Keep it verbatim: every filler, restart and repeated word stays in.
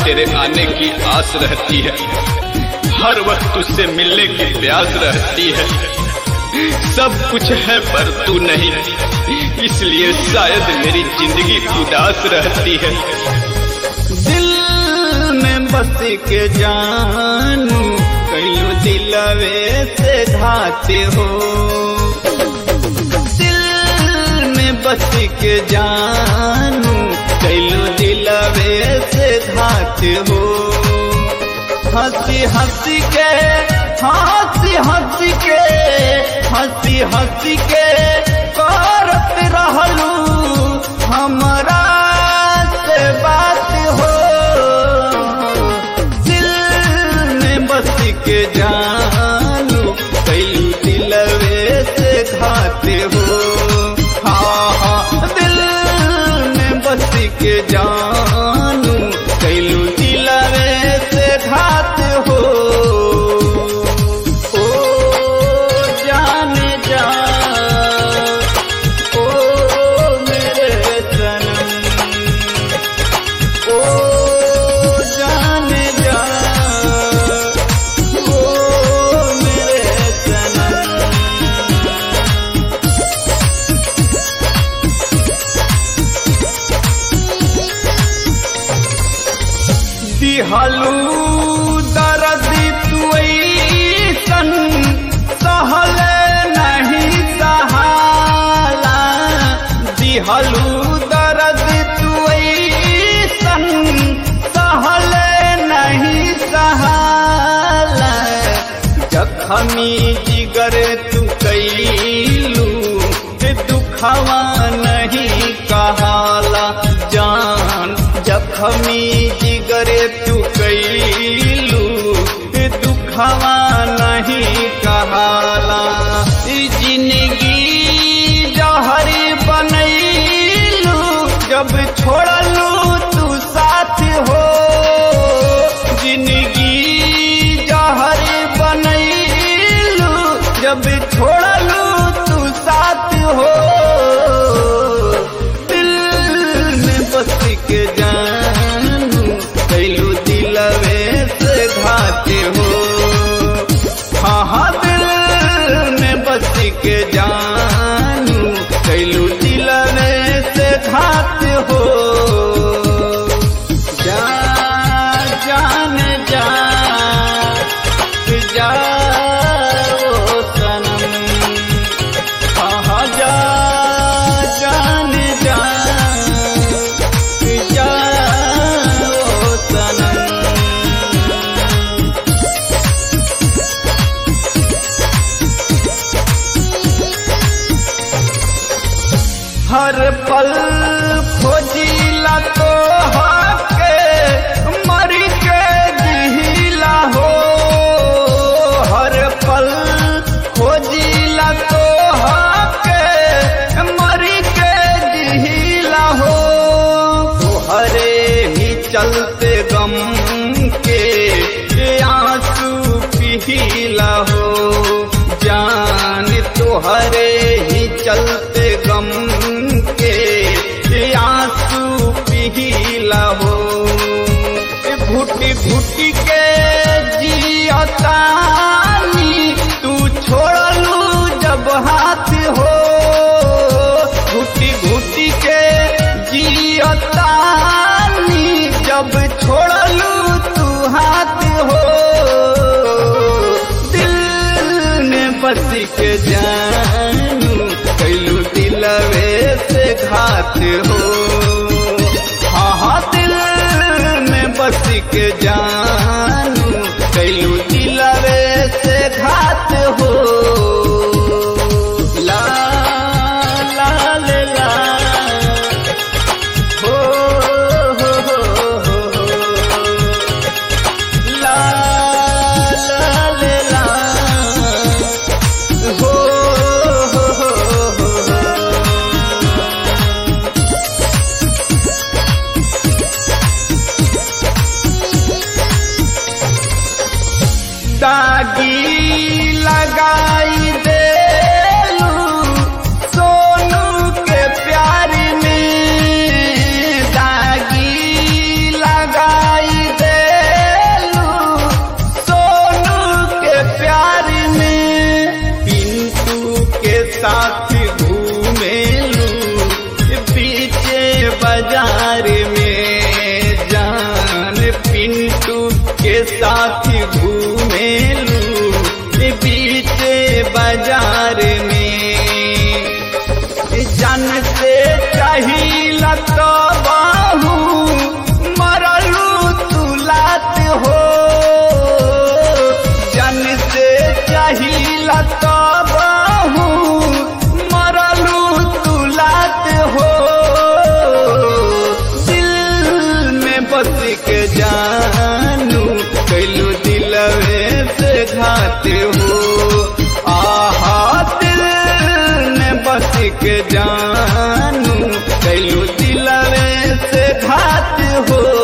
तेरे आने की आस रहती है, हर वक्त तुझसे मिलने की प्यास रहती है। सब कुछ है पर तू नहीं, इसलिए शायद मेरी जिंदगी उदास रहती है। दिल में बस के जानू कईयो दिलवे से धाते हो, दिल में बस के जानू कईयो दिलवे से धाते हो। हंसी हंसी के हंसी हंसी के हंसी हंसी के करत रहलू हमरा से बात हो। दिल में बस के जानू कईयो दिलवे से घाते हो। हाँ हाँ दिल में बस के जानू कईयो दिलवे से घात हो। ओ जाने जा ओ मेरे सनम, ओ जाने जा ओ मेरे सनम। दिहलू दर्द तू ऐसन सहल नहीं सहाला, दिहलू दर्द तू ऐसन सहल नहीं सहाला। जखमी जिगर तू कैलू दुखवा नहीं कहाला जान, जखमी जिगर तू कैलू दुखवा नहीं कहाला। जिंदगी जहर बनैलू जब छोड़लू तू साथ हो, जिंदगी जहर बनैलू जब छोड़लू तू साथ हो। दिल में बस के जानू कईयो दिलवे से घाते हो। हाँ हाँ दिल में बस के जानू कईयो दिलवे से घाते हो। जा जान जा जा ओ सनम, हाँ हाँ जा जान जा जा ओ सनम। हर पल खोजिला तो हके मर के जिहिला हो, हर पल खोजिला तो हके मर के जिहिला हो। तोहरे ही चलते गम के आंसू पिहिला हो जान, तोहरे ही चलते गम के आंसू पिहिला हो। घुटी घुटी के जियतानी तू छोड़लू जब हाथ हो, घुटी घुटी के जियतानी जब छोड़लू तू हाथ हो। दिल में बस के जानू कईयो दिलवे से घात हो। हाँ हाँ दिल में बस के जानू कईयो दिलवे से घात हो। ला ला ले ला हो हो हो हो हो। ला ला ले ला हो हो हो हो। दागी लगाई देलू सोनू के प्यार में, दागी लगाई दे साथ घूमेलू बीच बाजार में। जन से चाहिला तो बाहू मरलू तुलात हो, जन से चाहिला तो बाहू मरलू तुलात हो। दिल में बस के जानू कैलू दिलवे से घात हो। आहा दिल में बस के जानू कैलू दिलवे से घात हो।